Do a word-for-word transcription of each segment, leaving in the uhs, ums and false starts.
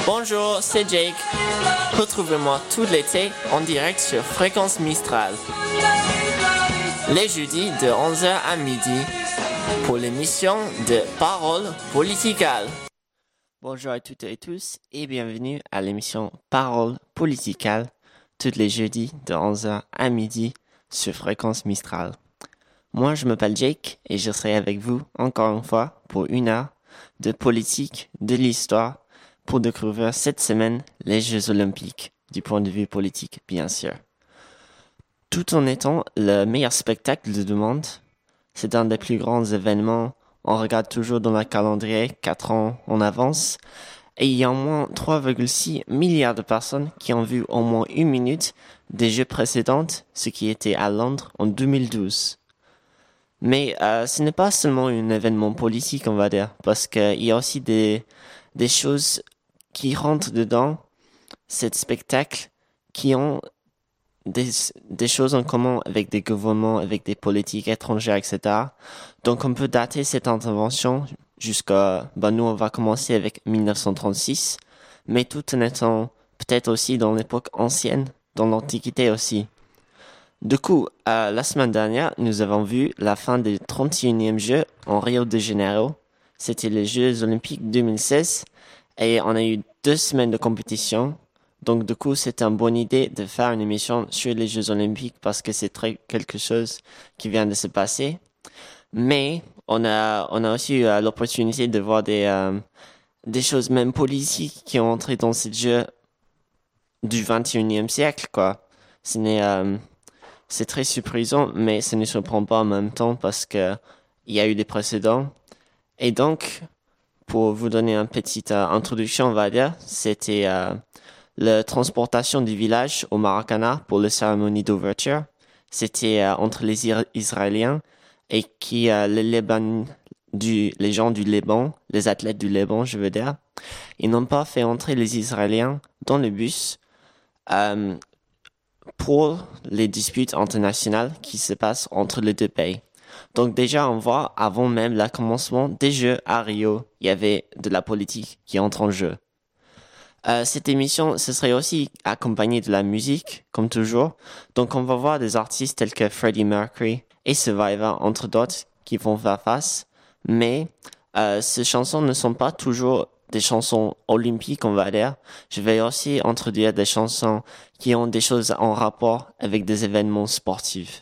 Bonjour, c'est Jake. Retrouvez-moi tout l'été en direct sur Fréquence Mistral. Les jeudis de onze heures à midi pour l'émission de Parole Politicale. Bonjour à toutes et tous et bienvenue à l'émission Parole Politicale tous les jeudis de onze heures à midi sur Fréquence Mistral. Moi, je m'appelle Jake et je serai avec vous encore une fois pour une heure de politique, de l'histoire, pour découvrir cette semaine les Jeux Olympiques, du point de vue politique, bien sûr. Tout en étant le meilleur spectacle de monde, c'est un des plus grands événements. On regarde toujours dans le calendrier quatre ans en avance. Et il y a au moins trois virgule six milliards de personnes qui ont vu au moins une minute des Jeux précédents, ce qui était à Londres en deux mille douze. Mais euh, ce n'est pas seulement un événement politique, on va dire, parce qu'il y a aussi des, des choses qui rentrent dedans, cet spectacle, qui ont des, des choses en commun avec des gouvernements, avec des politiques étrangères, et cetera. Donc on peut dater cette intervention jusqu'à, ben nous on va commencer avec dix-neuf cent trente-six, mais tout en étant peut-être aussi dans l'époque ancienne, dans l'Antiquité aussi. Du coup, euh, la semaine dernière, nous avons vu la fin des trente et unième Jeux en Rio de Janeiro. C'était les Jeux Olympiques deux mille seize. Et on a eu deux semaines de compétition. Donc, du coup, c'était une bonne idée de faire une émission sur les Jeux Olympiques parce que c'est très quelque chose qui vient de se passer. Mais, on a, on a aussi eu l'opportunité de voir des, euh, des choses même politiques qui ont entré dans ces Jeux du vingt et unième siècle, quoi. Ce n'est, euh, c'est très surprenant, mais ça ne surprend pas en même temps parce que il y a eu des précédents. Et donc, pour vous donner une petite euh, introduction, on va dire, c'était euh, la transportation du village au Maracana pour la cérémonie d'ouverture. C'était euh, entre les Ir- Israéliens et qui euh, les, Liban, du, les gens du Liban, les athlètes du Liban, je veux dire. Ils n'ont pas fait entrer les Israéliens dans le bus euh, pour les disputes internationales qui se passent entre les deux pays. Donc déjà, on voit, avant même le commencement des Jeux à Rio, il y avait de la politique qui entre en jeu. Euh, cette émission, ce serait aussi accompagné de la musique, comme toujours. Donc on va voir des artistes tels que Freddie Mercury et Survivor, entre d'autres, qui vont faire face. Mais euh, ces chansons ne sont pas toujours des chansons olympiques, on va dire. Je vais aussi introduire des chansons qui ont des choses en rapport avec des événements sportifs.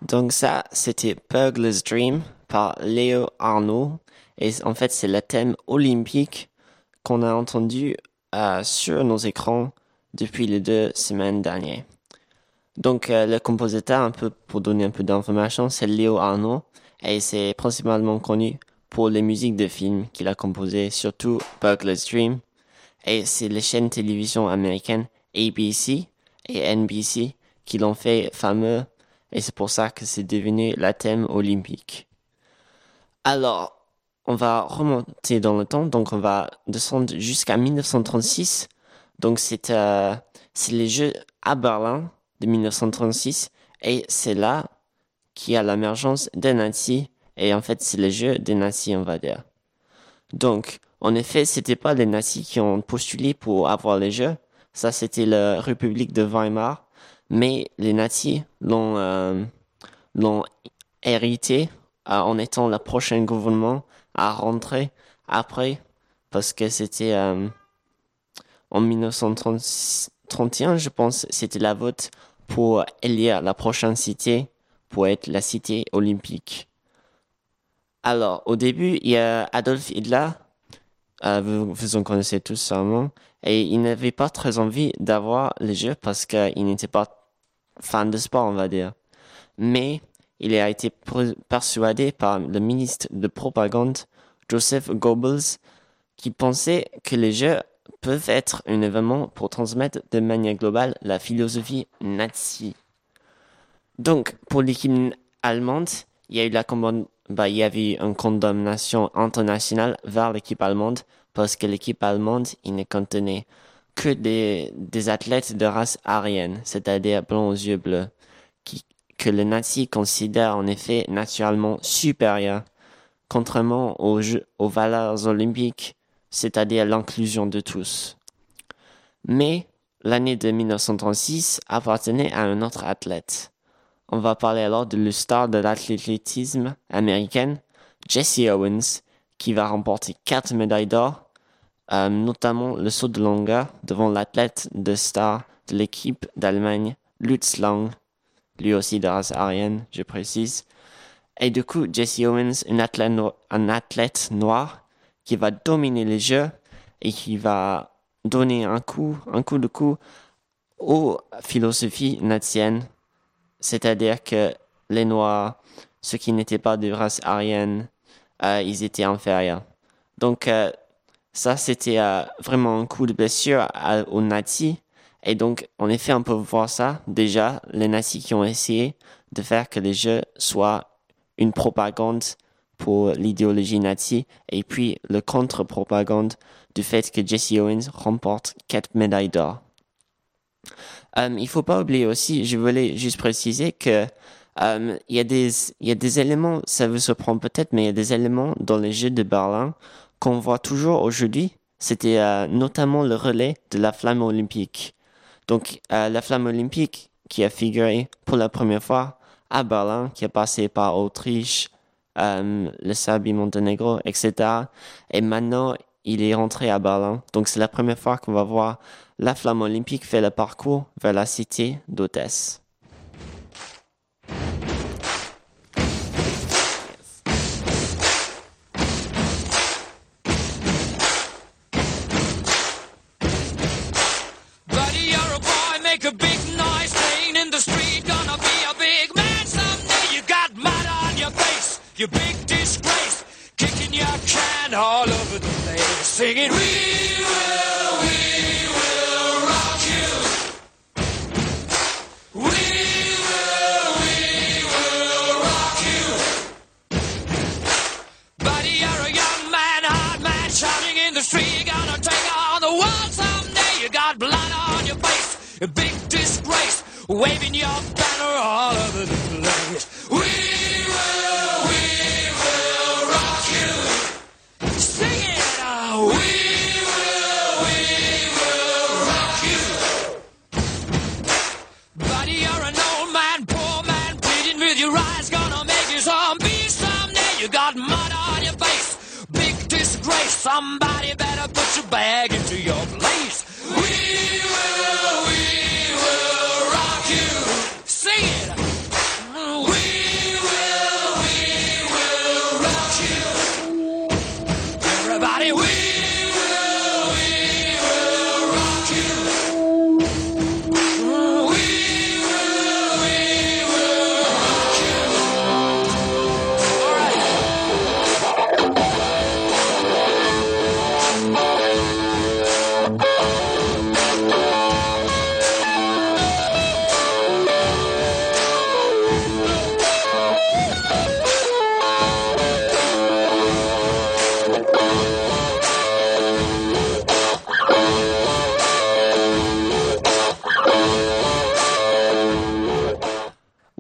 Donc ça, c'était Burglar's Dream par Léo Arnaud. Et en fait, c'est le thème olympique qu'on a entendu euh, sur nos écrans depuis les deux semaines dernières. Donc euh, le compositeur, un peu pour donner un peu d'informations, c'est Léo Arnaud. Et c'est principalement connu pour les musiques de films qu'il a composées, surtout Burglar's Dream. Et c'est les chaînes télévision américaines A B C et N B C qui l'ont fait fameux. Et c'est pour ça que c'est devenu le thème olympique. Alors, on va remonter dans le temps, donc on va descendre jusqu'à dix-neuf cent trente-six. Donc c'est euh, c'est les Jeux à Berlin de dix-neuf cent trente-six et c'est là qu'il y a l'émergence des nazis et en fait c'est les Jeux des nazis, on va dire. Donc en effet, c'était pas les nazis qui ont postulé pour avoir les Jeux, ça c'était la République de Weimar, mais les nazis l'ont euh, l'ont hérité euh, en étant le prochain gouvernement à rentrer après, parce que c'était euh, en dix-neuf cent trente et un, je pense, c'était la vote pour élire la prochaine cité pour être la cité olympique. Alors, au début, il y a Adolf Hitler, euh, vous, vous en connaissez tous sûrement, et il n'avait pas très envie d'avoir les Jeux parce qu'il n'était pas fan de sport, on va dire. Mais il a été persuadé par le ministre de propagande, Joseph Goebbels, qui pensait que les Jeux peuvent être un événement pour transmettre de manière globale la philosophie nazie. Donc, pour l'équipe allemande, il y a eu la commande, bah, il y avait une condamnation internationale vers l'équipe allemande parce que l'équipe allemande, il ne contenait que des, des athlètes de race aryenne, c'est-à-dire blancs aux yeux bleus, qui, que les nazis considèrent en effet naturellement supérieurs, contrairement aux, jeux, aux valeurs olympiques, c'est-à-dire l'inclusion de tous. Mais l'année de dix-neuf cent trente-six appartenait à un autre athlète. On va parler alors de la star de l'athlétisme américaine, Jesse Owens, qui va remporter quatre médailles d'or, euh, notamment le saut de longueur devant l'athlète de star de l'équipe d'Allemagne, Lutz Lang, lui aussi de race aryenne, je précise. Et du coup, Jesse Owens, un athlète, no- un athlète noir, qui va dominer les Jeux et qui va donner un coup, un coup de coup aux philosophies naziennes, c'est-à-dire que les Noirs, ceux qui n'étaient pas de race aryenne, euh, ils étaient inférieurs. Donc euh, ça, c'était euh, vraiment un coup de blessure à, aux nazis. Et donc, en effet, on peut voir ça déjà, les nazis qui ont essayé de faire que les Jeux soient une propagande pour l'idéologie nazie, et puis le contre-propagande du fait que Jesse Owens remporte quatre médailles d'or. Euh, il faut pas oublier aussi, je voulais juste préciser que euh, il y a des il y a des éléments, ça vous surprend peut-être, mais il y a des éléments dans les Jeux de Berlin qu'on voit toujours aujourd'hui. C'était euh, notamment le relais de la flamme olympique. Donc euh, la flamme olympique qui a figuré pour la première fois à Berlin, qui a passé par Autriche, Euh, le Serbie, Monténégro, et cetera. Et maintenant, il est rentré à Berlin. Donc, c'est la première fois qu'on va voir la flamme olympique faire le parcours vers la cité d'Odesse. Buddy, you're a boy, make a big noise, playing in the street, gonna be a big man someday. You got mud on your face. You big disgrace, kicking your can all over the place, singing, we will, we will rock you. We will, we will rock you. Buddy, you're a young man, hard man, shouting in the street, you're gonna take on the world someday. You got blood on your face, a big disgrace, waving your banner all over the place. We will, we We will, we will rock you. Buddy, you're an old man, poor man, pleading with your eyes, gonna make you zombie someday. You got mud on your face, big disgrace. Somebody better put your bag into your place. We will, we will rock you. Sing it. We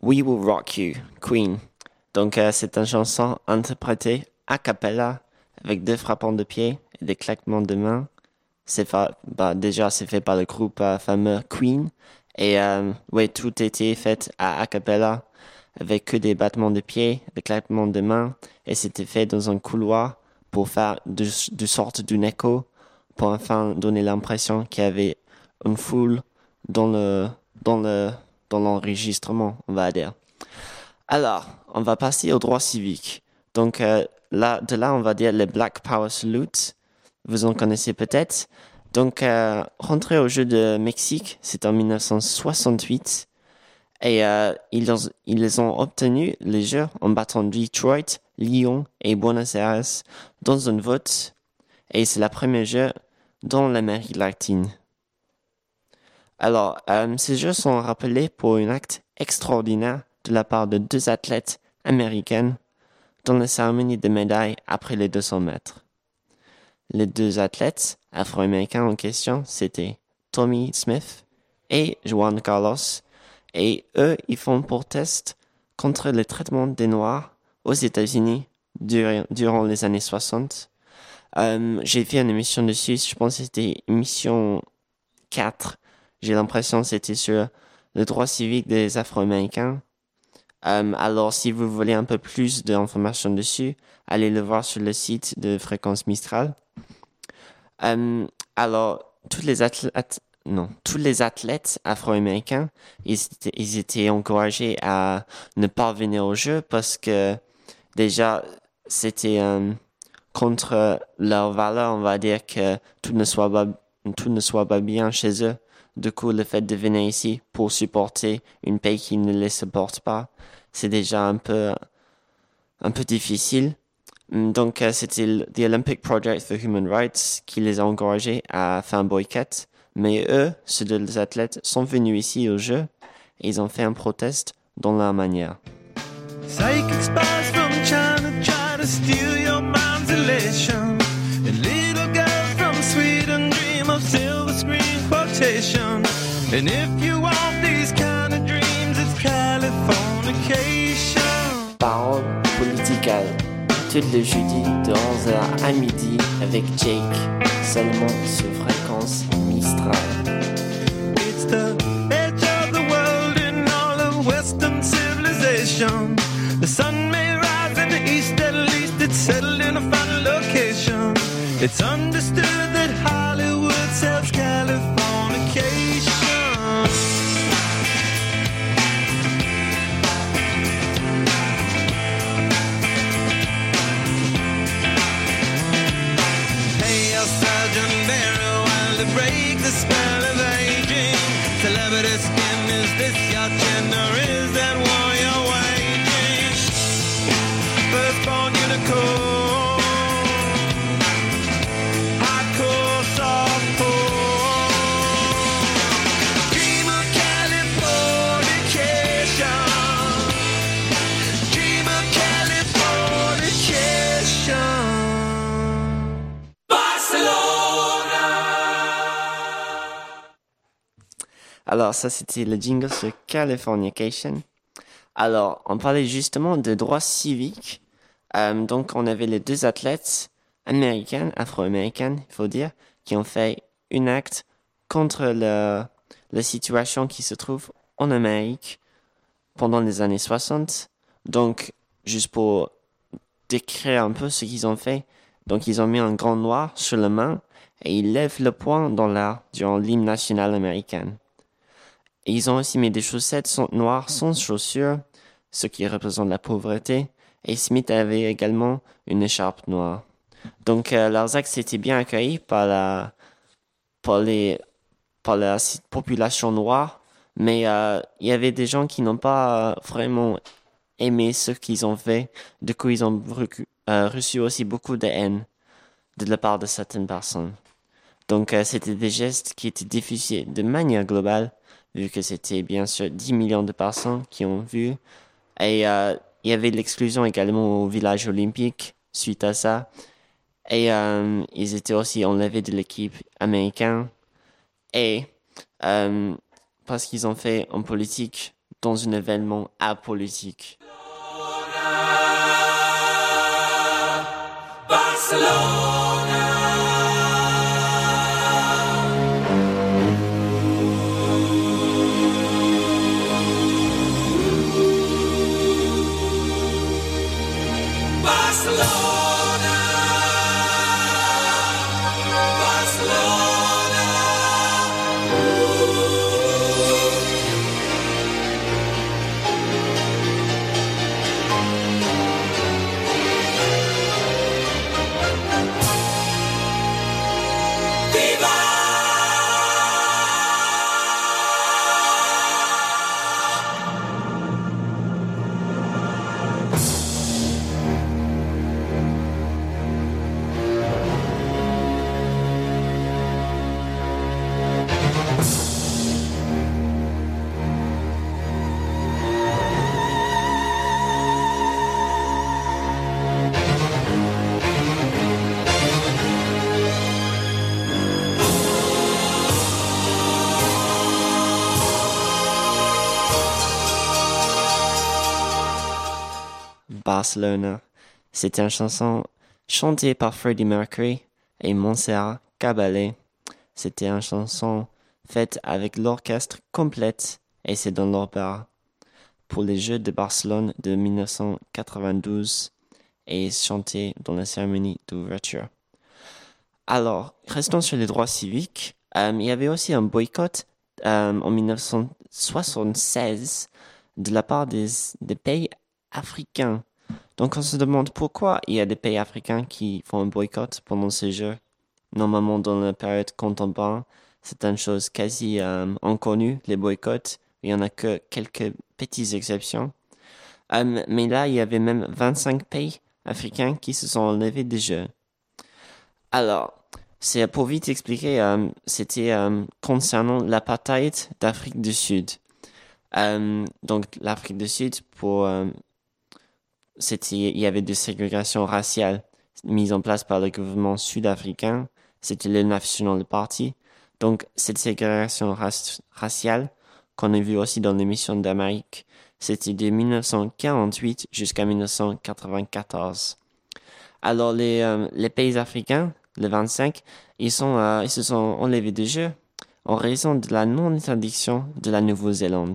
We Will Rock You, Queen. Donc, euh, c'est une chanson interprétée a cappella avec deux frappements de pied et des claquements de mains. C'est fa- bah, déjà, c'est fait par le groupe euh, fameux Queen. Et euh, ouais, tout était fait à a cappella avec que des battements de pied, des claquements de mains. Et c'était fait dans un couloir pour faire de, de sorte d'un écho pour enfin donner l'impression qu'il y avait une foule dans le, dans le, dans l'enregistrement, on va dire. Alors, on va passer au droit civique. Donc, euh, là, de là, on va dire le Black Power Salute. Vous en connaissez peut-être. Donc, euh, rentrer au Jeux de Mexique, c'est en dix-neuf cent soixante-huit. Et euh, ils, ont, ils ont obtenu les Jeux en battant Detroit, Lyon et Buenos Aires dans un vote. Et c'est la première Jeu dans l'Amérique latine. Alors, euh, ces Jeux sont rappelés pour un acte extraordinaire de la part de deux athlètes américaines dans la cérémonie de médailles après les deux cents mètres. Les deux athlètes afro-américains en question, c'était Tommy Smith et Juan Carlos. Et eux, ils font proteste contre le traitement des Noirs aux États-Unis durant, durant les années soixante. Euh, j'ai fait une émission dessus, je pense que c'était émission quatre. J'ai l'impression que c'était sur le droit civique des Afro-Américains. Um, alors, si vous voulez un peu plus d'informations dessus, allez le voir sur le site de Fréquence Mistral. Um, alors, tous les athlètes, non, tous les athlètes afro-américains, ils étaient, ils étaient encouragés à ne pas venir au jeu parce que déjà, c'était um, contre leur valeur, on va dire que tout ne soit pas, tout ne soit pas bien chez eux. Du coup, le fait de venir ici pour supporter une pays qui ne les supporte pas, c'est déjà un peu, un peu difficile. Donc, euh, c'était the Olympic Project for Human Rights qui les a encouragés à faire un boycott. Mais eux, ceux deux athlètes, sont venus ici au jeu et ils ont fait un proteste dans leur manière. Psychic spies from China try to steal your mind's elation. And little girls from Sweden dream of silver screen quotation. And if you want these kind of dreams, it's Californication. Parole politicale. Tous les jeudis de onze heures à midi avec Jake, seulement sur Fréquence Mistral. It's the edge of the world in all of Western civilization. The sun may rise in the east, at least it's settled in a final location. It's understood that Hollywood sells Californication. Hey, El Sergeant Barrow, while to break the spell of aging. Celebrity skin, is this your chin or is that war you're waging? Firstborn unicorn, hardcore softcore. Dream of Californication. Dream of Californication. Alors, ça, c'était le jingle sur Californication. Alors, on parlait justement de droits civiques. Euh, donc, on avait les deux athlètes américaines, afro-américaines, il faut dire, qui ont fait un acte contre le, la situation qui se trouve en Amérique pendant les années soixante. Donc, juste pour décrire un peu ce qu'ils ont fait. Donc, ils ont mis un grand noir sur la main et ils lèvent le poing dans l'air durant l'hymne national américain. Et ils ont aussi mis des chaussettes noires sans chaussures, ce qui représente la pauvreté. Et Smith avait également une écharpe noire. Donc, euh, leurs actes étaient bien accueillis par la, par les, par la population noire. Mais euh, il y avait des gens qui n'ont pas euh, vraiment aimé ce qu'ils ont fait. Du coup, ils ont reçu, euh, reçu aussi beaucoup de haine de la part de certaines personnes. Donc, euh, c'était des gestes qui étaient diffusés de manière globale, vu que c'était bien sûr dix millions de personnes qui ont vu. Et euh, il y avait l'exclusion également au village olympique suite à ça. Et euh, ils étaient aussi enlevés de l'équipe américaine. Et euh, parce qu'ils ont fait en politique dans un événement apolitique. Barcelona. C'était une chanson chantée par Freddie Mercury et Montserrat Caballé. C'était une chanson faite avec l'orchestre complète et c'est dans l'opéra pour les Jeux de Barcelone de dix-neuf cent quatre-vingt-douze et chantée dans la cérémonie d'ouverture. Alors, restons sur les droits civiques. Euh, il y avait aussi un boycott euh, en dix-neuf cent soixante-seize de la part des, des pays africains. Donc on se demande pourquoi il y a des pays africains qui font un boycott pendant ces Jeux. Normalement, dans la période contemporaine, c'est une chose quasi euh, inconnue, les boycotts. Il n'y en a que quelques petites exceptions. Euh, mais là, il y avait même vingt-cinq pays africains qui se sont enlevés des Jeux. Alors, c'est pour vite expliquer, euh, c'était euh, concernant l'apartheid d'Afrique du Sud. Euh, donc l'Afrique du Sud, pour euh, c'était, il y avait des ségrégations raciales mises en place par le gouvernement sud-africain. C'était le National Party. Donc, cette ségrégation rac- raciale, qu'on a vu aussi dans l'émission d'Amérique, c'était de dix-neuf cent quarante-huit jusqu'à dix-neuf cent quatre-vingt-quatorze. Alors, les, euh, les pays africains, les vingt-cinq, ils sont, euh, ils se sont enlevés des Jeux en raison de la non-interdiction de la Nouvelle-Zélande.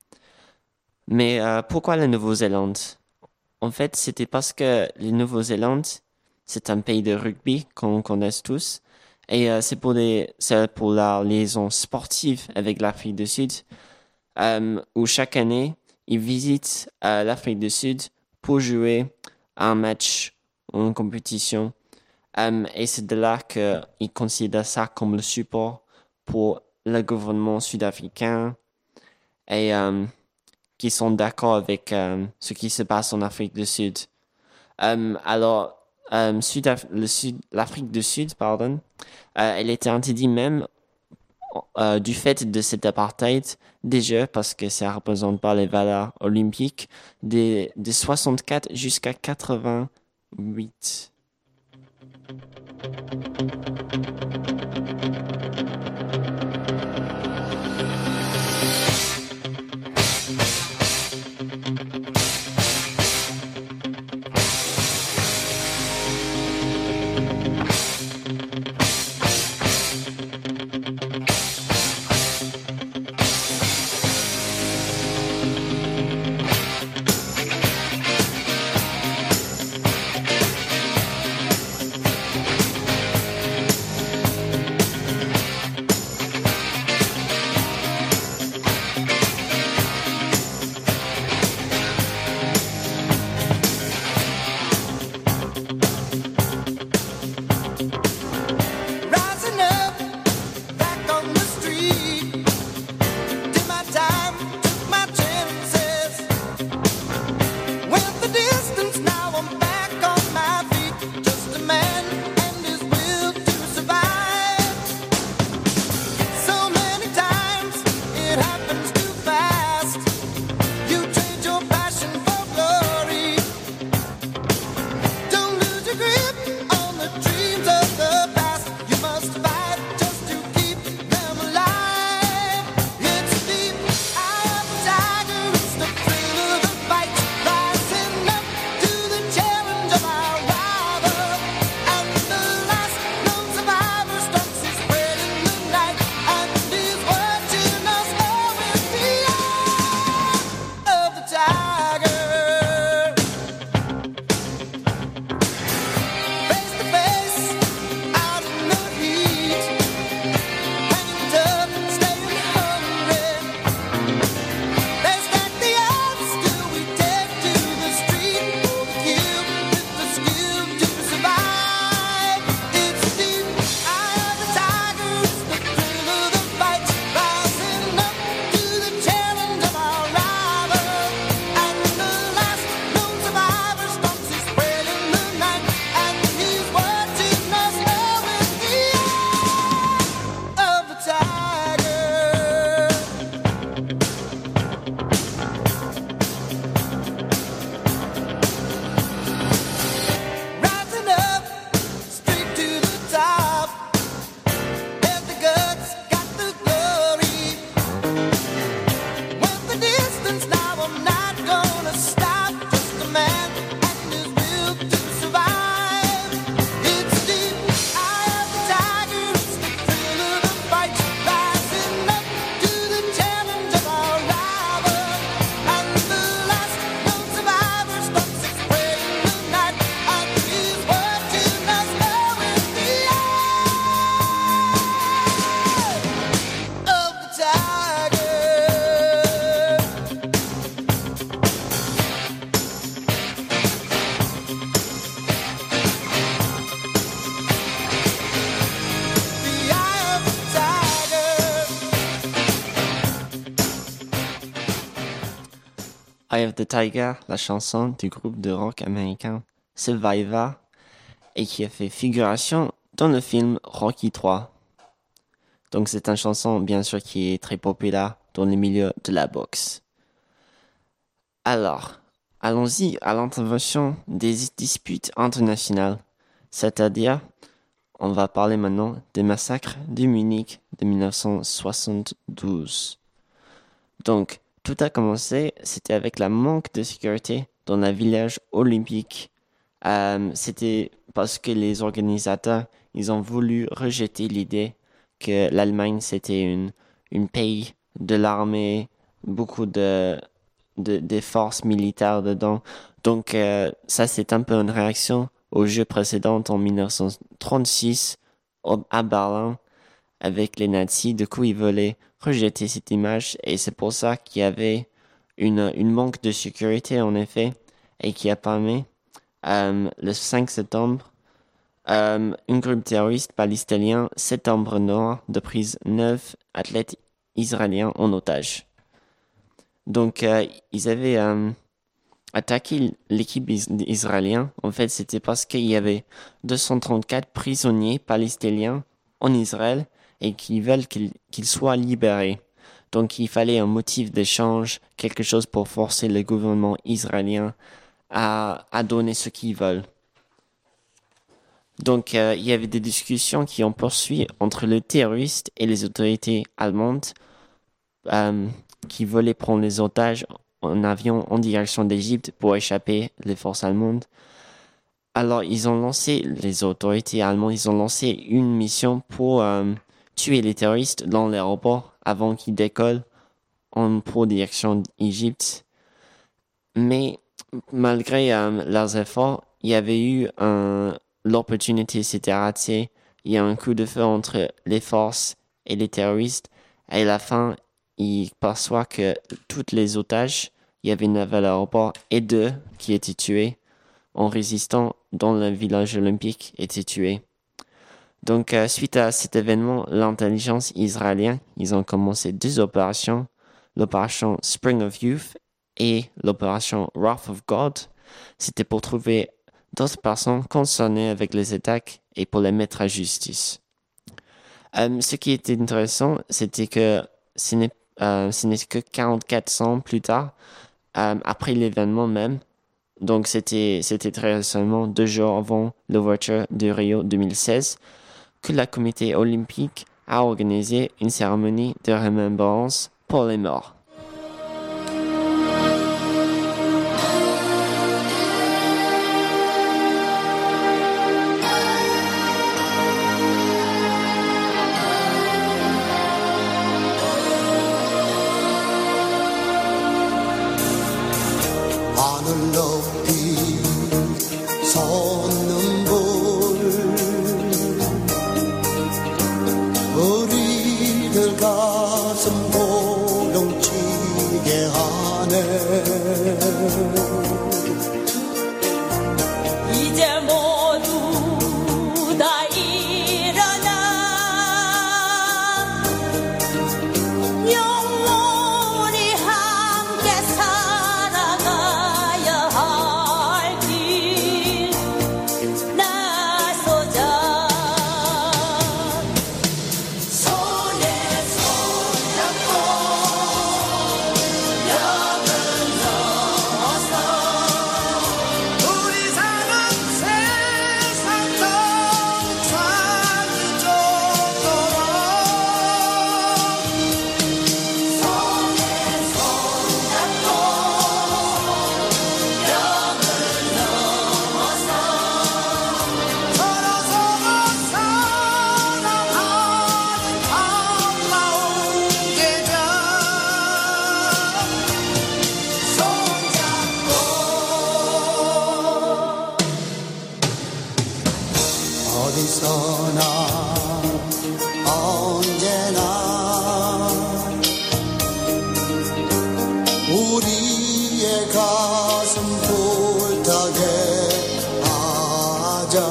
Mais euh, pourquoi la Nouvelle-Zélande? En fait, c'était parce que la Nouvelle-Zélande, c'est un pays de rugby qu'on connaît tous. Et euh, c'est pour des, c'est pour la liaison sportive avec l'Afrique du Sud, euh, où chaque année, ils visitent euh, l'Afrique du Sud pour jouer un match ou une compétition. Um, et c'est de là qu'ils considèrent ça comme le support pour le gouvernement sud-africain et um, qui sont d'accord avec um, ce qui se passe en Afrique du Sud. Um, alors, um, Sud-Af- le Sud, l'Afrique du Sud, pardon, euh, elle était interdite même euh, du fait de cet apartheid des Jeux parce que ça représente pas les valeurs olympiques de, de soixante-quatre jusqu'à quatre-vingt-huit. Eye of the Tiger, la chanson du groupe de rock américain Survivor, et qui a fait figuration dans le film Rocky trois. Donc c'est une chanson bien sûr qui est très populaire dans le milieu de la boxe. Alors, allons-y à l'intervention des disputes internationales, c'est-à-dire, on va parler maintenant des massacres de Munich de dix-neuf cent soixante-douze. Donc, tout a commencé, c'était avec la manque de sécurité dans le village olympique. Euh, c'était parce que les organisateurs, ils ont voulu rejeter l'idée que l'Allemagne, c'était une, une pays de l'armée, beaucoup de, de, de forces militaires dedans. Donc, euh, ça, c'est un peu une réaction aux Jeux précédents en dix-neuf cent trente-six à Berlin avec les nazis. Du coup, ils voulaient rejeter cette image et c'est pour ça qu'il y avait une, une manque de sécurité en effet et qui a permis euh, le cinq septembre euh, un groupe terroriste palestinien Septembre Noir de prise neuf athlètes israéliens en otage. Donc euh, ils avaient euh, attaqué l'équipe is- israélienne. En fait, c'était parce qu'il y avait deux cent trente-quatre prisonniers palestiniens en Israël et qu'ils veulent qu'ils, qu'ils soient libérés. Donc il fallait un motif d'échange, quelque chose pour forcer le gouvernement israélien à, à donner ce qu'ils veulent. Donc euh, il y avait des discussions qui ont poursuivi entre les terroristes et les autorités allemandes euh, qui voulaient prendre les otages en avion en direction d'Égypte pour échapper les forces allemandes. Alors ils ont lancé, les autorités allemandes, ils ont lancé une mission pour euh, tuer les terroristes dans l'aéroport avant qu'ils décollent en pour direction d'Égypte. Mais malgré euh, leurs efforts, il y avait eu un, l'opportunité s'était ratée. Il y a un coup de feu entre les forces et les terroristes. Et à la fin, ils perçoivent que tous les otages, il y avait neuf à l'aéroport et deux qui étaient tués en résistant dans le village olympique étaient tués. Donc, euh, suite à cet événement, l'intelligence israélienne, ils ont commencé deux opérations, l'opération Spring of Youth et l'opération Wrath of God. C'était pour trouver d'autres personnes concernées avec les attaques et pour les mettre à justice. Euh, ce qui était intéressant, c'était que ce n'est, euh, ce n'est que quarante-quatre ans plus tard, euh, après l'événement même, donc c'était, c'était très récemment, deux jours avant l'ouverture de Rio deux mille seize, que la comité olympique a organisé une cérémonie de remembrance pour les morts. 하늘 높이 솟는 불 우리들 가슴 고동치게 하네 이제 모두 다 일어나 영원히 함께 살아가야 할 길 나서자 손에 손 잡고 벽을 넘어서 우리 사는 세상 정착이 좋도록 손에 손 잡고 벽을 넘어서 서로 서로 사랑하는 아름다운 계절 손잡고 어디서나 언제나 우리의 가슴 불타게 하자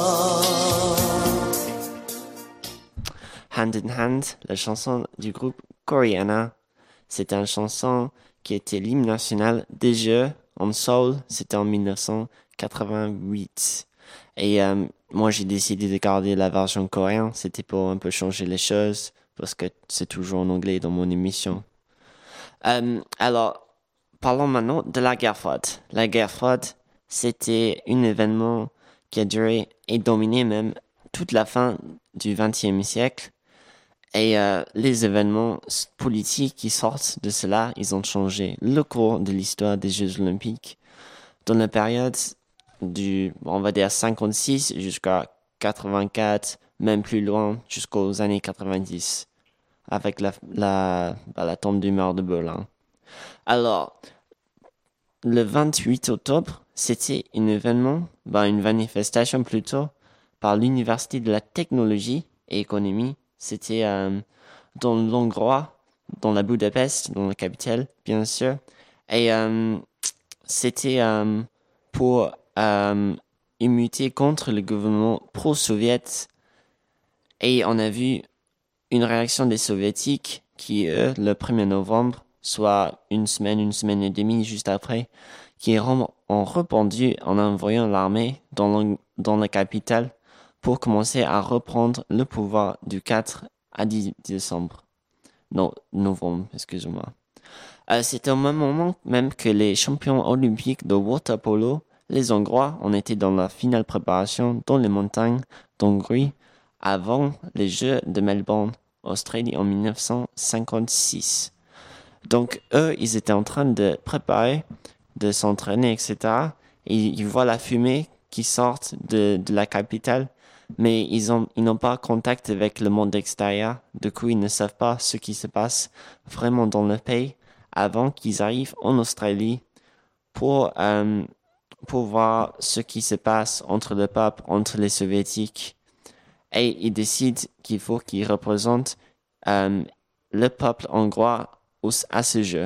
Hand in Hand, la chanson du groupe Koreana. C'est une chanson qui était l'hymne national des Jeux en Seoul, c'était en dix-neuf cent quatre-vingt-huit. Et euh, moi, j'ai décidé de garder la version coréenne. C'était pour un peu changer les choses, parce que c'est toujours en anglais dans mon émission. Euh, alors, parlons maintenant de la guerre froide. La guerre froide, c'était un événement qui a duré et dominé même toute la fin du vingtième siècle. Et euh, les événements politiques qui sortent de cela, ils ont changé le cours de l'histoire des Jeux Olympiques. Dans la période du, on va dire, cinquante-six jusqu'à quatre-vingt-quatre, même plus loin, jusqu'aux années quatre-vingt-dix, avec la, la, bah, la tombe du mur de Berlin. Alors, le vingt-huit octobre, c'était un événement, bah, une manifestation plutôt, par l'Université de la Technologie et Économie. C'était euh, dans l'Hongrie, dans la Budapest, dans la capitale, bien sûr. Et euh, c'était euh, pour euh, immuter contre le gouvernement pro-soviète. Et on a vu une réaction des soviétiques qui, eux, le premier novembre, soit une semaine, une semaine et demie juste après, qui ont répondu en envoyant l'armée dans, dans la capitale pour commencer à reprendre le pouvoir du quatre à dix décembre. Non, novembre, excusez-moi. Euh, c'était au même moment même que les champions olympiques de water polo, les Hongrois, ont été dans la finale préparation dans les montagnes d'Hongrie avant les Jeux de Melbourne, Australie, en dix-neuf cent cinquante-six. Donc, eux, ils étaient en train de préparer, de s'entraîner, et cetera. Et ils voient la fumée qui sort de, de la capitale, mais ils ont, ils n'ont pas contact avec le monde extérieur. Du coup, ils ne savent pas ce qui se passe vraiment dans le pays avant qu'ils arrivent en Australie pour, euh, pour voir ce qui se passe entre le peuple, entre les soviétiques. Et ils décident qu'il faut qu'ils représentent euh, le peuple hongrois à ce jeu.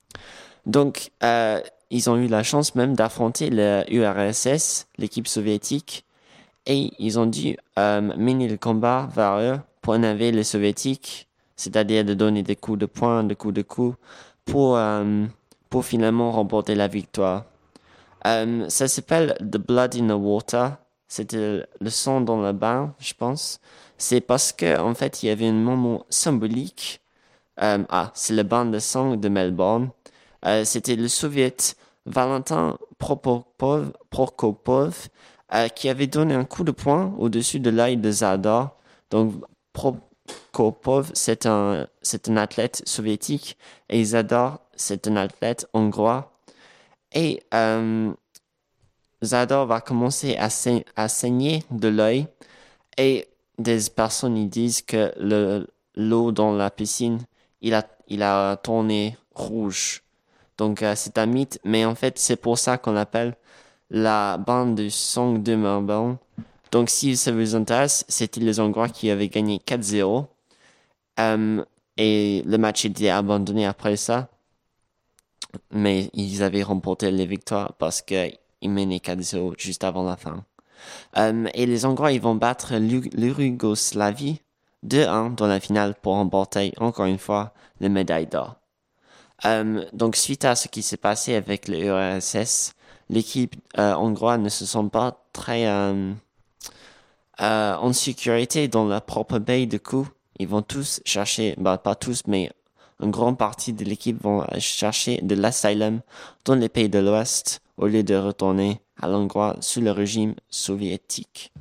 Donc, euh, ils ont eu la chance même d'affronter le U R S S, l'équipe soviétique, et ils ont dû euh, mener le combat vers eux pour énerver les soviétiques, c'est-à-dire de donner des coups de poing, des coups de coups, pour, euh, pour finalement remporter la victoire. Euh, ça s'appelle The Blood in the Water. C'était le sang dans le bain, je pense. C'est parce que, en fait, il y avait un moment symbolique. Euh, ah, c'est le bain de sang de Melbourne. Euh, c'était le soviète Valentin Prokopov, Prokopov euh, qui avait donné un coup de poing au-dessus de l'œil de Zador. Donc, Prokopov, c'est un, c'est un athlète soviétique, et Zador, c'est un athlète hongrois. Et euh, Zador va commencer à, sa- à saigner de l'œil, et des personnes ils disent que le, l'eau dans la piscine, il a, il a tourné rouge. Donc, euh, c'est un mythe, mais en fait, c'est pour ça qu'on l'appelle la bande du sang de Melbourne. Donc, si ça vous intéresse, c'était les Hongrois qui avaient gagné quatre zéro. Euh, et le match était abandonné après ça. Mais ils avaient remporté les victoires parce qu'ils menaient quatre zéro juste avant la fin. Euh, et les Hongrois, ils vont battre l'Yougoslavie deux un dans la finale pour remporter, encore une fois, les médailles d'or. Euh, donc, suite à ce qui s'est passé avec le U R S S, l'équipe euh, hongroise ne se sent pas très euh, euh, en sécurité dans leur propre pays. Du coup, ils vont tous chercher, bah, pas tous, mais une grande partie de l'équipe vont chercher de l'asylum dans les pays de l'Ouest au lieu de retourner à l'Hongrie sous le régime soviétique.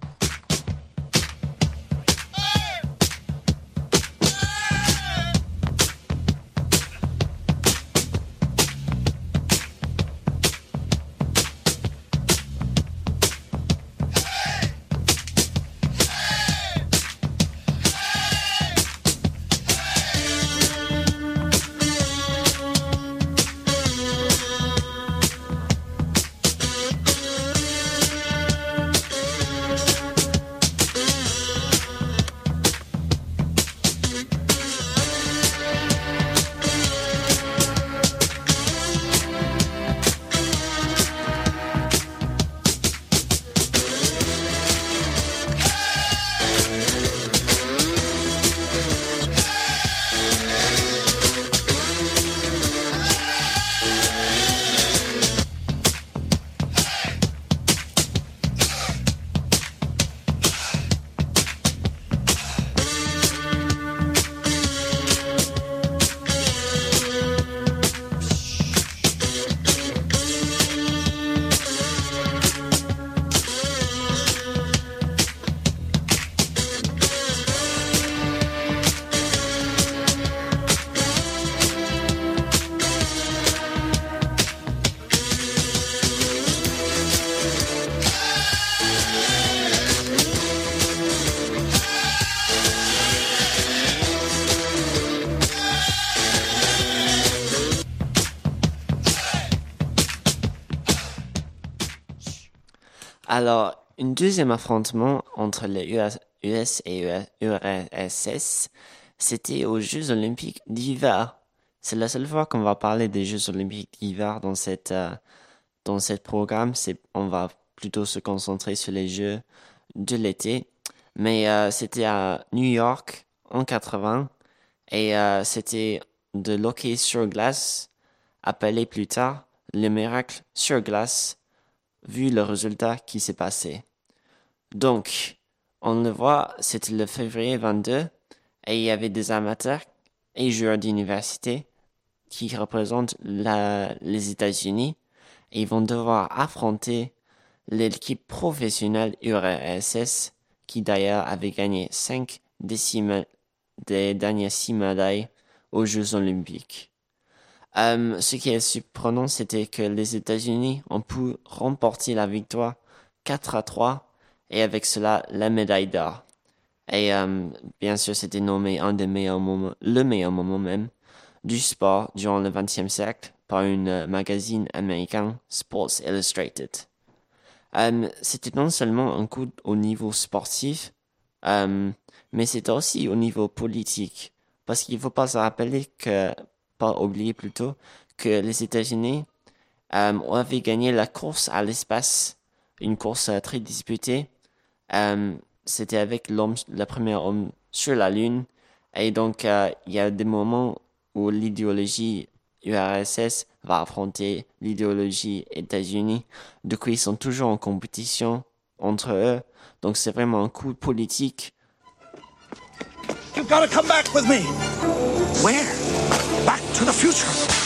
Alors, un deuxième affrontement entre les U S et U R S S, c'était aux Jeux Olympiques d'hiver. C'est la seule fois qu'on va parler des Jeux Olympiques d'hiver dans cette euh, dans cette programme. C'est on va plutôt se concentrer sur les Jeux de l'été. Mais euh, c'était à New York en quatre-vingts et euh, c'était de l'hockey sur glace, appelé plus tard le miracle sur glace, vu le résultat qui s'est passé. Donc, on le voit, c'était le février vingt-deux et il y avait des amateurs et joueurs d'université qui représentent la, les États-Unis et ils vont devoir affronter l'équipe professionnelle U R S S qui d'ailleurs avait gagné cinq des, six me- des dernières six médailles aux Jeux Olympiques. Euh, ce qui est surprenant, c'était que les États-Unis ont pu remporter la victoire quatre à trois et avec cela la médaille d'or. Et euh, bien sûr, c'était nommé un des meilleurs moments, le meilleur moment même, du sport durant le vingtième siècle par une euh, magazine américain, Sports Illustrated. Euh, c'était non seulement un coup au niveau sportif, euh, mais c'était aussi au niveau politique. Parce qu'il faut pas se rappeler que, pas oublier plutôt, que les États-Unis euh, avaient gagné la course à l'espace, une course euh, très disputée. Euh, c'était avec l'homme, le premier homme sur la Lune. Et donc, euh, il y a des moments où l'idéologie U R S S va affronter l'idéologie États-Unis. Du coup, ils sont toujours en compétition entre eux. Donc, c'est vraiment un coup politique. You've got to come back with me. Where? Back to the future.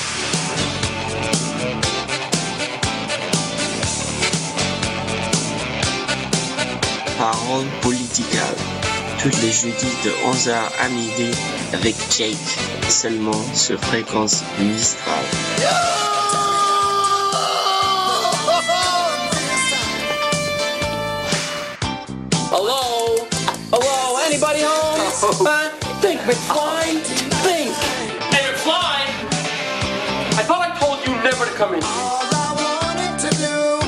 Parole politicale. Tous les jeudis de onze heures à midi avec Jake, seulement sur Fréquence Mistral. Hello? Hello? Anybody home? Huh? Think, McFly. Think. Hey, McFly! I thought I told you never to come in here. All I wanted to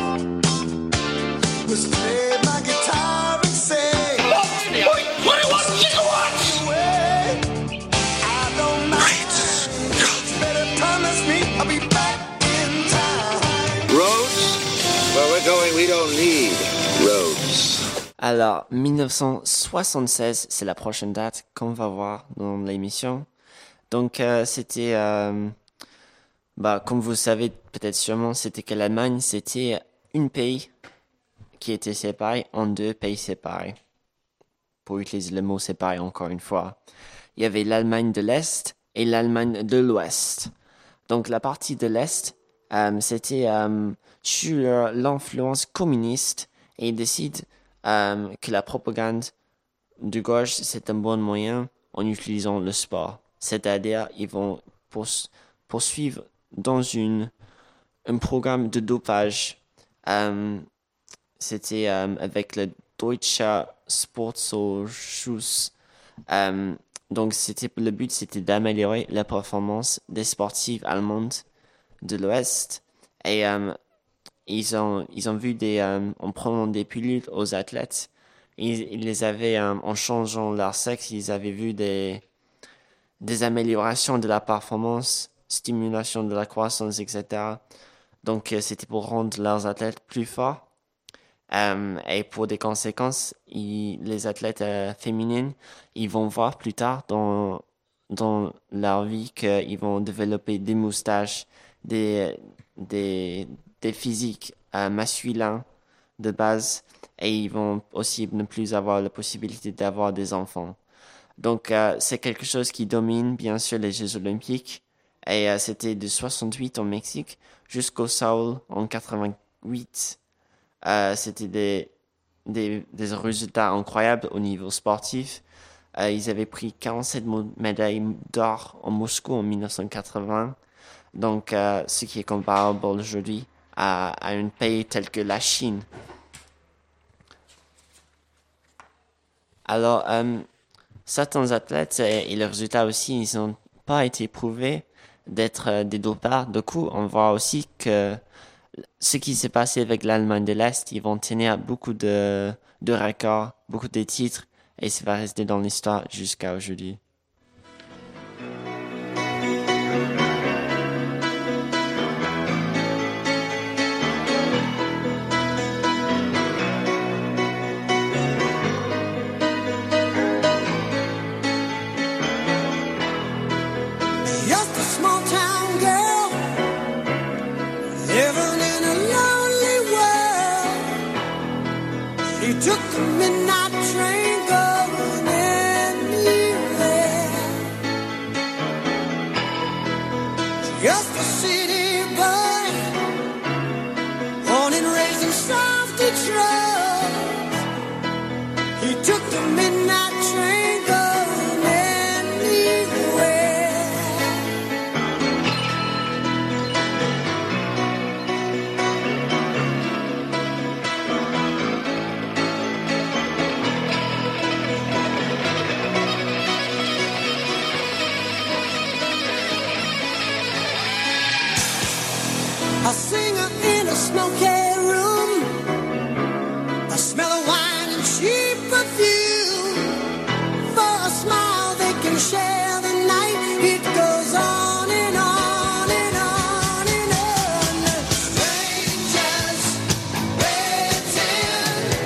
do was play my guitar and say, twenty-one gigawatts! "Way, I don't mind. Better promise me I'll be back in time." Roads? Where we're going, we don't need roads. Alors, dix-neuf cent soixante-seize, c'est la prochaine date qu'on va voir dans l'émission. Donc, euh, c'était, euh, bah, comme vous savez peut-être sûrement, c'était que l'Allemagne, c'était un pays qui était séparé en deux pays séparés. Pour utiliser le mot séparé encore une fois. Il y avait l'Allemagne de l'Est et l'Allemagne de l'Ouest. Donc, la partie de l'Est, euh, c'était euh, sur l'influence communiste et ils décident euh, que la propagande de gauche, c'est un bon moyen en utilisant le sport. C'est-à-dire, ils vont purs- poursuivre dans une, un programme de dopage. Euh, c'était euh, avec le Deutscher Sportausschuss. Euh, donc, c'était, le but, c'était d'améliorer la performance des sportifs allemandes de l'Ouest. Et euh, ils ont ils ont vu des euh, en prenant des pilules aux athlètes, ils, ils les avaient euh, en changeant leur sexe, ils avaient vu des des améliorations de la performance, stimulation de la croissance, et cetera. Donc euh, c'était pour rendre leurs athlètes plus forts. Euh, et pour des conséquences, ils, les athlètes euh, féminines, ils vont voir plus tard dans dans leur vie qu'ils vont développer des moustaches, des des des physiques euh, masculins de base, et ils vont aussi ne plus avoir la possibilité d'avoir des enfants. Donc euh, c'est quelque chose qui domine bien sûr les Jeux Olympiques, et euh, c'était de soixante-huit au Mexique jusqu'au Séoul en quatre-vingt-huit. Euh, c'était des, des des résultats incroyables au niveau sportif. Euh, ils avaient pris quarante-sept médailles d'or en Moscou en dix-neuf cent quatre-vingts. Donc, euh, ce qui est comparable aujourd'hui à, à un pays tel que la Chine. Alors, euh, certains athlètes et, et les résultats aussi, ils n'ont pas été prouvés d'être euh, des dopards. Du coup, on voit aussi que ce qui s'est passé avec l'Allemagne de l'Est, ils vont tenir beaucoup de, de records, beaucoup de titres, et ça va rester dans l'histoire jusqu'à aujourd'hui. Just a small town girl living in a lonely world. She took the midnight train going anywhere. Just a city boy, born and raised in South Detroit. He took the midnight train going anywhere. A singer in a smoky room, a smell of wine and cheap perfume. For a smile they can share the night. It goes on and on and on and on. Strangers waiting,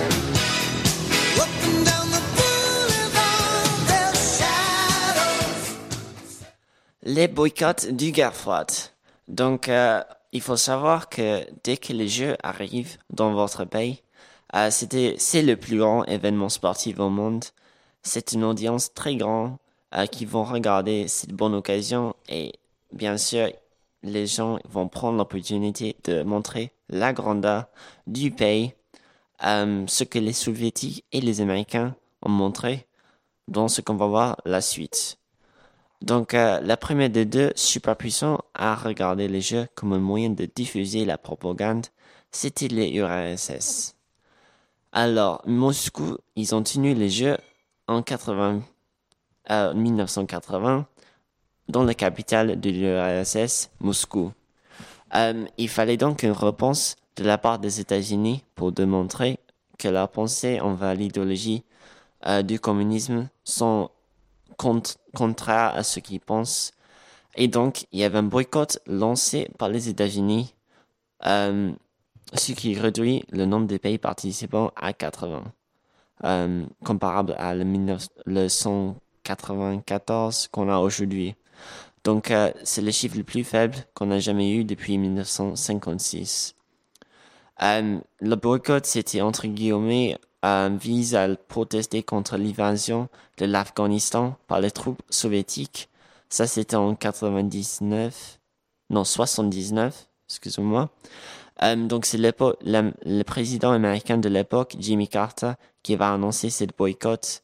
walking down the boulevard, their shadows. Les boycotts du guerre froide. Donc, euh, il faut savoir que dès que les Jeux arrivent dans votre pays, euh, c'était, c'est le plus grand événement sportif au monde. C'est une audience très grande euh, qui vont regarder cette bonne occasion et bien sûr, les gens vont prendre l'opportunité de montrer la grandeur du pays, euh, ce que les Soviétiques et les Américains ont montré dans ce qu'on va voir la suite. Donc, euh, la première des deux superpuissants à regarder les Jeux comme un moyen de diffuser la propagande, c'était les U R S S. Alors, Moscou, ils ont tenu les Jeux en quatre-vingts, euh, dix-neuf cent quatre-vingts, dans la capitale de l'U R S S, Moscou. Euh, il fallait donc une réponse de la part des États-Unis pour démontrer que leurs pensées envers l'idéologie euh, du communisme sont Cont- contraire à ce qu'ils pensent. Et donc, il y avait un boycott lancé par les États-Unis, euh, ce qui réduit le nombre de pays participants à quatre-vingts, euh, comparable à le, mille neuf cent quatre-vingt-quatorze qu'on a aujourd'hui. Donc, euh, c'est le chiffre le plus faible qu'on a jamais eu depuis mille neuf cent cinquante-six. Euh, le boycott, c'était entre guillemets Euh, vise à protester contre l'invasion de l'Afghanistan par les troupes soviétiques. Ça, c'était en quatre-vingt-dix-neuf, non, soixante-dix-neuf, excusez-moi. Euh, donc, c'est l'époque, la, le président américain de l'époque, Jimmy Carter, qui va annoncer cette boycott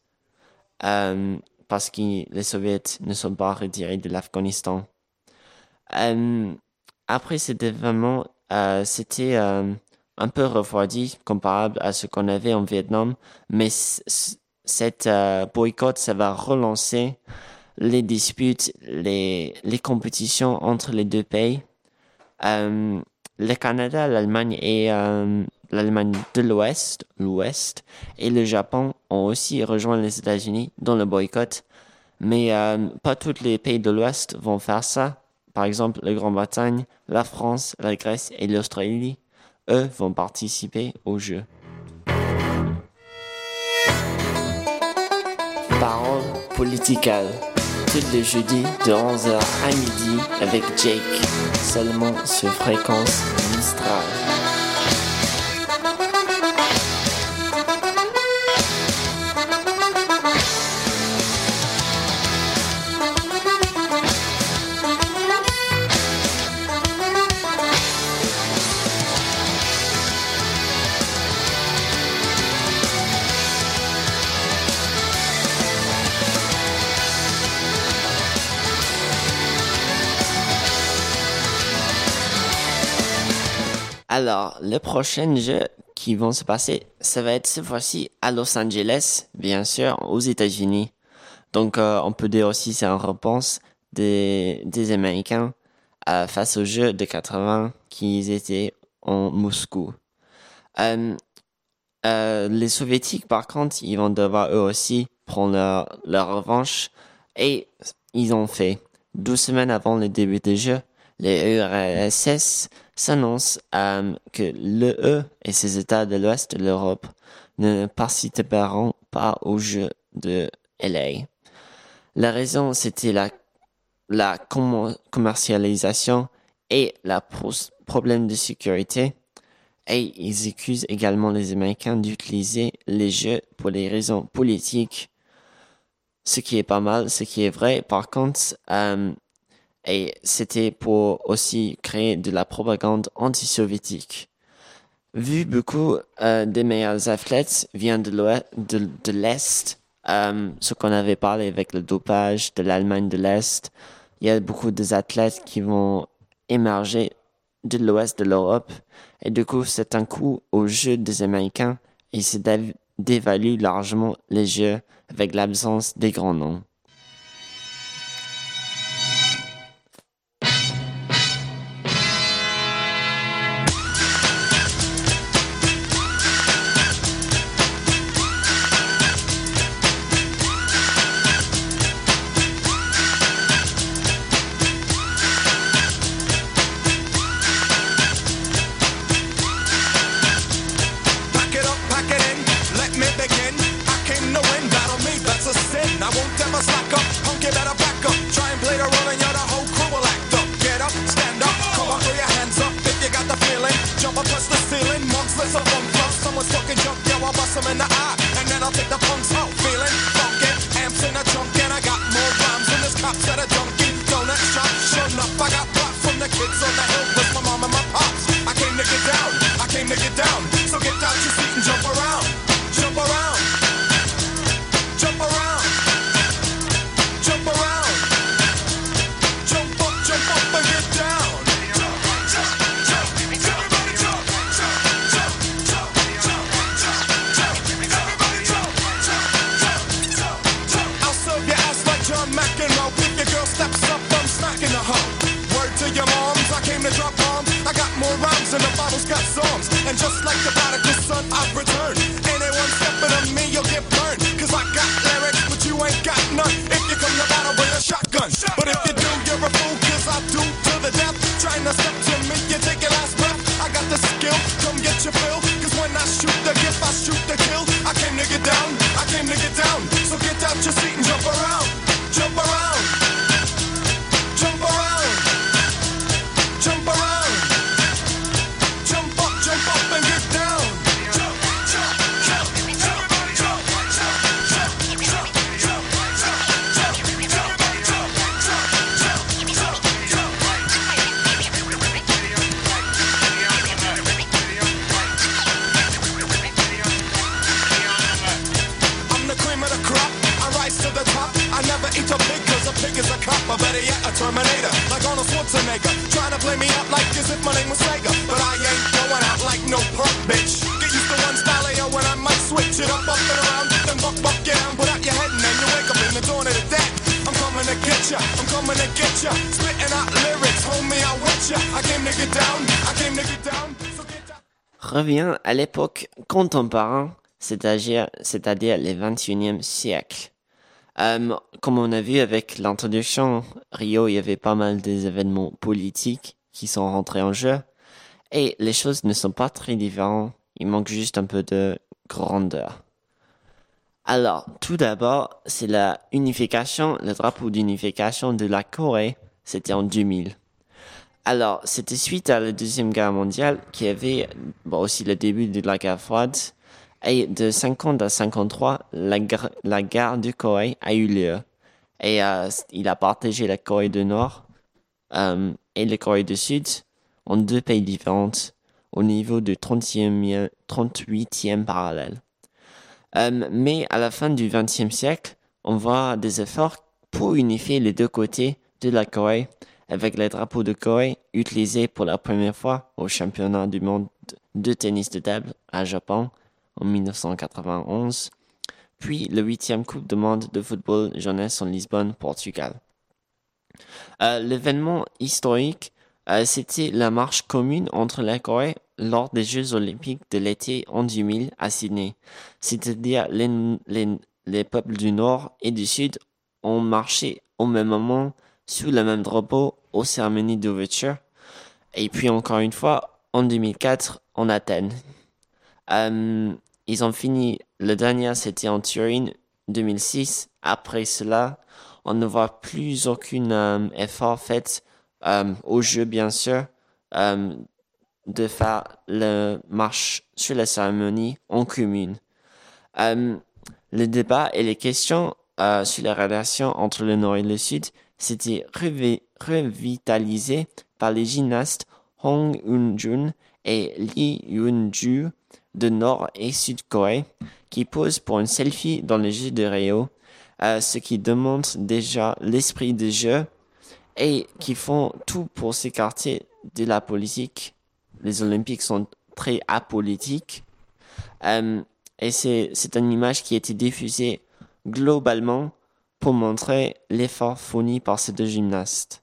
euh, parce que les soviétiques ne sont pas retirés de l'Afghanistan. Euh, après cet événement, euh, c'était euh, un peu refroidi comparable à ce qu'on avait en Vietnam, mais c- c- cette euh, boycott, ça va relancer les disputes, les, les compétitions entre les deux pays. Euh, le Canada, l'Allemagne et euh, l'Allemagne de l'Ouest, l'Ouest et le Japon ont aussi rejoint les États-Unis dans le boycott, mais euh, pas tous les pays de l'Ouest vont faire ça. Par exemple, la Grande-Bretagne, la France, la Grèce et l'Australie, eux, vont participer aux Jeux. Parole politicale. Tous les jeudis de onze heures à midi avec Jake, seulement sur Fréquence Mistral. Alors, les prochains jeux qui vont se passer, ça va être cette fois-ci à Los Angeles, bien sûr, aux États-Unis. Donc, euh, on peut dire aussi c'est une réponse des, des Américains euh, face aux Jeux de quatre-vingts qui étaient en Moscou. Euh, euh, les soviétiques, par contre, ils vont devoir eux aussi prendre leur, leur revanche et ils ont fait. douze semaines avant le début des Jeux, les U R S S s'annoncent euh, que l'E U et ses États de l'Ouest de l'Europe ne participeront pas aux Jeux de L A. La raison, c'était la, la com- commercialisation et la pro- problème de sécurité. Et ils accusent également les Américains d'utiliser les Jeux pour des raisons politiques. Ce qui est pas mal, ce qui est vrai. Par contre, euh, et c'était pour aussi créer de la propagande anti-soviétique. Vu beaucoup euh, des meilleurs athlètes viennent de, de, de l'Est, euh, ce qu'on avait parlé avec le dopage de l'Allemagne de l'Est, il y a beaucoup d'athlètes qui vont émerger de l'Ouest de l'Europe. Et du coup, c'est un coup au jeu des Américains et c'est dévalue largement les jeux avec l'absence des grands noms. Revient à l'époque contemporaine, c'est-à-dire, c'est-à-dire le vingt et unième siècle. Euh, comme on a vu avec l'introduction, Rio, il y avait pas mal d'événements politiques qui sont rentrés en jeu. Et les choses ne sont pas très différentes. Il manque juste un peu de grandeur. Alors, tout d'abord, c'est la unification, le drapeau d'unification de la Corée. C'était en deux mille. Alors, c'était suite à la Deuxième Guerre mondiale qui avait bon, aussi le début de la guerre froide. Et de cinquante à cinquante-trois, la, la guerre du Corée a eu lieu. Et euh, il a partagé la Corée du Nord euh, et la Corée du Sud en deux pays différents au niveau du trente-huitième parallèle. Euh, mais à la fin du vingtième siècle, on voit des efforts pour unifier les deux côtés de la Corée avec les drapeaux de Corée utilisés pour la première fois au championnat du monde de tennis de table à Japon en dix-neuf cent quatre-vingt-onze, puis le huitième Coupe du monde de football jeunesse en Lisbonne, Portugal. Euh, l'événement historique, euh, c'était la marche commune entre la Corée lors des Jeux olympiques de l'été en deux mille à Sydney. C'est-à-dire les, les, les peuples du Nord et du Sud ont marché au même moment, sous le même drapeau, aux cérémonies d'ouverture. Et puis encore une fois, en deux mille quatre, en Athènes. Euh, ils ont fini, le dernier c'était en Turin, deux mille six. Après cela, on ne voit plus aucun euh, effort fait euh, au jeu, bien sûr, euh, de faire le marche sur la cérémonie en commune. Euh, le débat et les questions euh, sur la relation entre le Nord et le Sud s'étaient revi- revitalisées par les gymnastes Hong Eun-jun et Lee Yoon-ju de Nord et Sud-Corée qui posent pour une selfie dans les Jeux de Rio, euh, ce qui démontre déjà l'esprit de jeu et qui font tout pour s'écarter de la politique. Les Olympiques sont très apolitiques. Euh, et c'est, c'est une image qui a été diffusée globalement pour montrer l'effort fourni par ces deux gymnastes.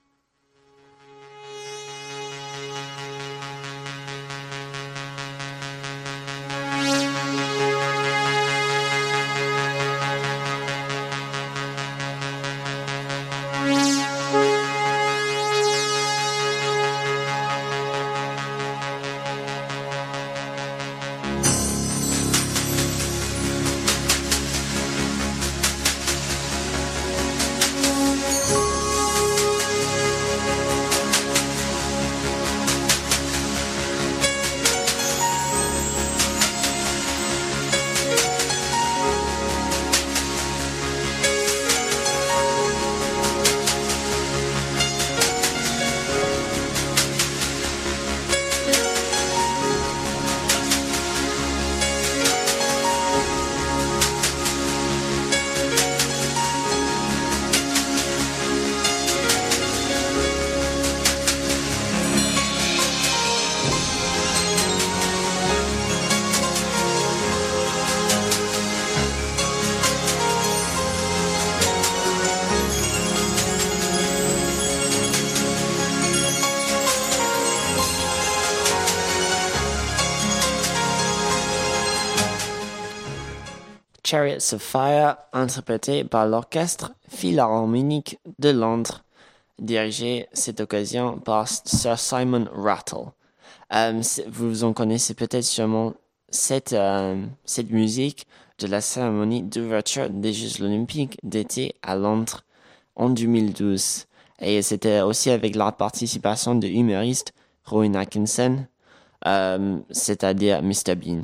Chariots of Fire, interprété par l'Orchestre Philharmonique de Londres, dirigé cette occasion par Sir Simon Rattle. Euh, vous en connaissez peut-être sûrement cette, euh, cette musique de la cérémonie d'ouverture des Jeux olympiques d'été à Londres en deux mille douze. Et c'était aussi avec la participation de l'humoriste Rowan Atkinson, euh, c'est-à-dire mister Bean.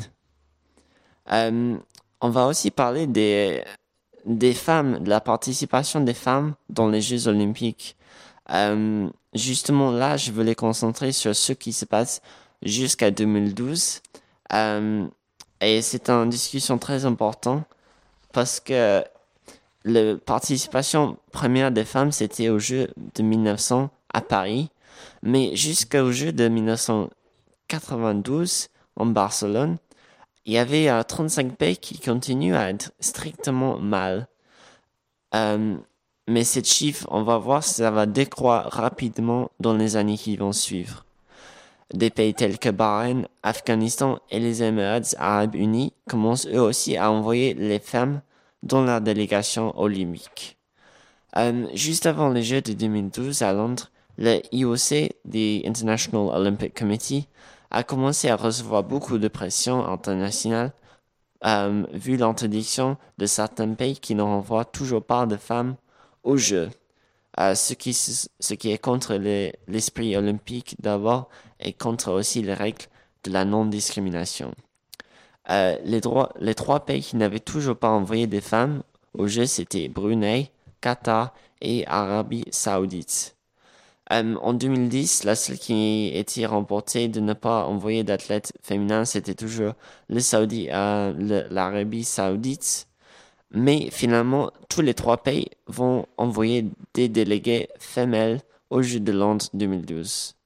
Euh, On va aussi parler des, des femmes, de la participation des femmes dans les Jeux olympiques. Euh, justement là, je voulais concentrer sur ce qui se passe jusqu'à deux mille douze. Euh, et c'est une discussion très importante parce que la participation première des femmes, c'était aux Jeux de mille neuf cents à Paris. Mais jusqu'aux Jeux de mille neuf cent quatre-vingt-douze en Barcelone, il y avait euh, trente-cinq pays qui continuent à être strictement mal. Euh, mais cette chiffre, on va voir, ça va décroître rapidement dans les années qui vont suivre. Des pays tels que Bahreïn, Afghanistan et les Émirats arabes unis commencent eux aussi à envoyer les femmes dans la délégation olympique. Euh, juste avant les Jeux de deux mille douze à Londres, le I O C, the International Olympic Committee, a commencé à recevoir beaucoup de pression internationale euh, vu l'interdiction de certains pays qui ne renvoient toujours pas de femmes aux Jeux, euh, ce, qui, ce qui est contre les, l'esprit olympique d'abord et contre aussi les règles de la non-discrimination. Euh, les, droits, les trois pays qui n'avaient toujours pas envoyé des femmes aux Jeux, c'était Brunei, Qatar et Arabie Saoudite. Um, en deux mille dix, la seule qui était remportée de ne pas envoyer d'athlètes féminins, c'était toujours le Saudi, euh, le, l'Arabie Saoudite. Mais finalement, tous les trois pays vont envoyer des délégués femelles aux Jeux de Londres deux mille douze.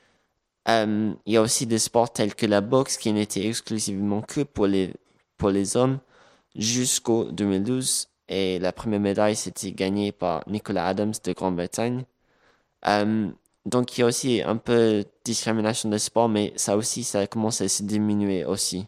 Um, il y a aussi des sports tels que la boxe qui n'était exclusivement que pour les, pour les hommes jusqu'au deux mille douze. Et la première médaille, c'était gagnée par Nicolas Adams de Grande-Bretagne. Um, donc il y a aussi un peu de discrimination de sport, mais ça aussi, ça commence à se diminuer aussi.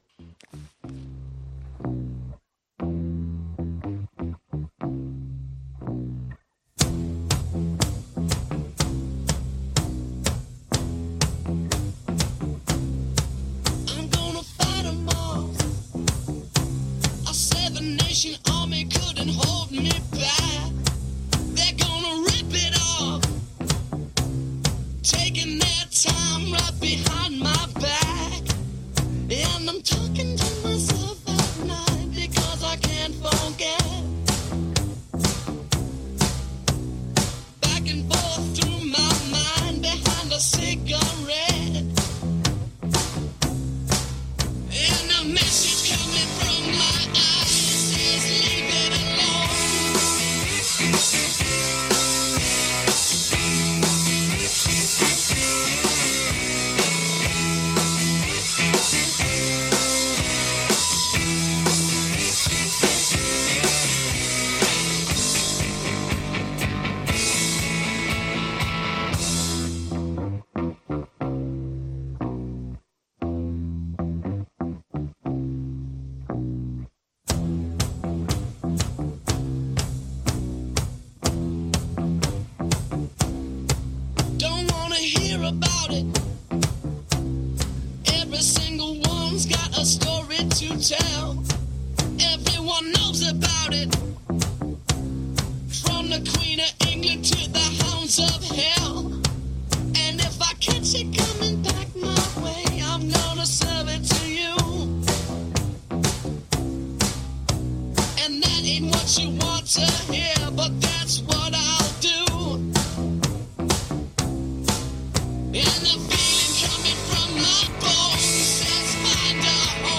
I'm gonna fight 'em all. I said the nation army couldn't hold me back. They're gonna rip it off, taking their time right behind my back. And I'm talking to myself at night because I can't forget. Back and forth through my mind behind a cigarette. And a message coming from my eyes says leave it alone. Don't wanna hear about it. Every single one's got a story to tell. Everyone knows about it. From the Queen of England to the hounds of hell. And if I catch it coming back my way, I'm gonna serve it to you. And that ain't what you want to hear, but that's what I'll do. And the feeling coming from my bones says find a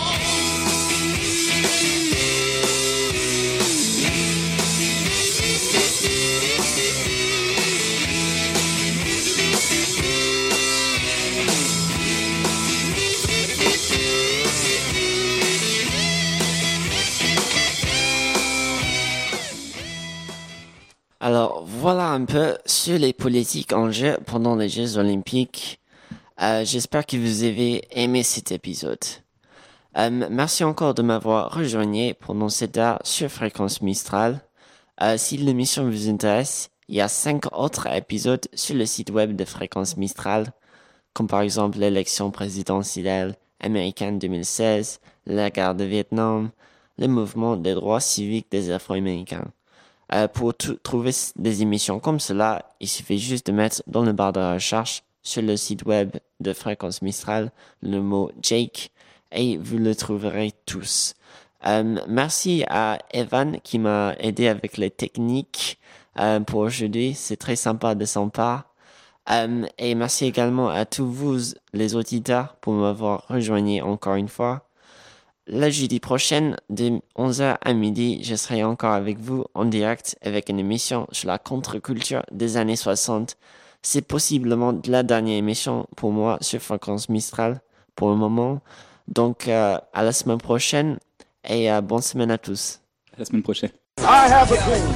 Alors, voilà un peu sur les politiques en jeu pendant les Jeux Olympiques. Euh, j'espère que vous avez aimé cet épisode. Euh, merci encore de m'avoir rejoint pendant cette heure sur Fréquence Mistral. Euh, si l'émission vous intéresse, il y a cinq autres épisodes sur le site web de Fréquence Mistral, comme par exemple l'élection présidentielle américaine deux mille seize, la guerre de Vietnam, le mouvement des droits civiques des Afro-Américains. Euh, pour t- trouver des émissions comme cela, il suffit juste de mettre dans le barre de recherche sur le site web de Fréquence Mistral le mot Jake et vous le trouverez tous. Euh, merci à Evan qui m'a aidé avec les techniques euh, pour aujourd'hui. C'est très sympa de son part. Euh, et merci également à tous vous, les auditeurs, pour m'avoir rejoint encore une fois. Le jeudi prochain, de onze heures à midi, je serai encore avec vous en direct avec une émission sur la contre-culture des années soixante. C'est possiblement la dernière émission pour moi sur Fréquence Mistral pour le moment. Donc, euh, à la semaine prochaine et euh, bonne semaine à tous. À la semaine prochaine. I have a dream.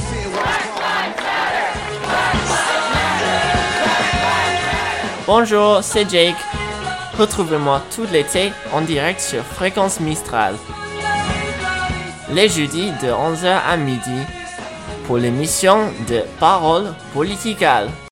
Bonjour, c'est Jake. Retrouvez-moi tout l'été en direct sur Fréquence Mistral. Les jeudis de onze heures à midi pour l'émission de Parole Politicale.